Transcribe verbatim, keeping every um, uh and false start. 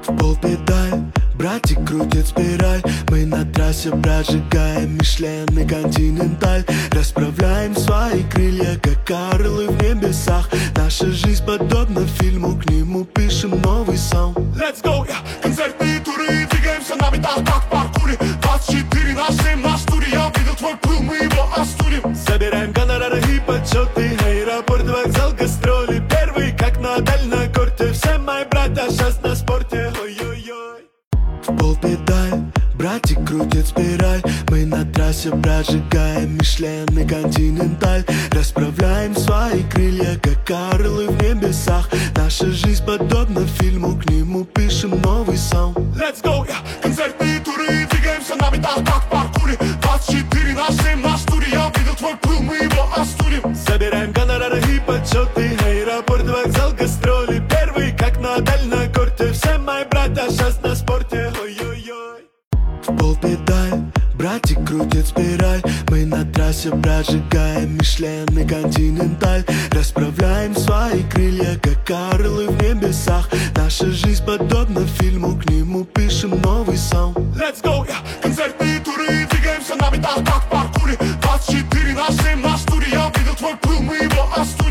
В полпедаль, братик крутит спираль. Мы на трассе прожигаем Мишлен и Континенталь. Расправляем свои крылья, как орлы в небесах. Наша жизнь подобна фильму, к нему пишем новый саунд. Let's go, yeah. Концертные туры, двигаемся на метах, как в паркуре. Двадцать четыре на семь на туре. Я видел твой пыл, мы его остудим. Собираем гонорары и почеты. Аэропорт, вокзал, гастроли. Первый, как Надаль на корте. Все мои братья сейчас на спорте. Ой-ой-ой. В полпедаль, братик крутит спираль. Мы на трассе прожигаем Мишлен и Континенталь. Расправляем свои крылья, как орлы в небесах. Наша жизнь подобна фильму, к нему пишем новый саунд. Let's go, yeah. Концертные туры, двигаемся на метах, как в паркуре. Двадцать четыре на семь на туре. Я видел твой пыл, мы его остудим. Собираем гонорары и почеты. Аэропорт, вокзал, гастроли. Первый, как Надаль на корте. Все мои братья сейчас на спорте. Ой-ой-ой. В полпедаль, братик крутит спираль. Мы на трассе прожигаем Мишлен и Континенталь. Расправляем свои крылья, как орлы в небесах. Наша жизнь подобна фильму, к нему пишем новый саунд. Let's go, yeah. Концертные туры, двигаемся на метах, как в паркуре. Двадцать четыре на семь на туре. Я видел твой пыл, мы его остудим.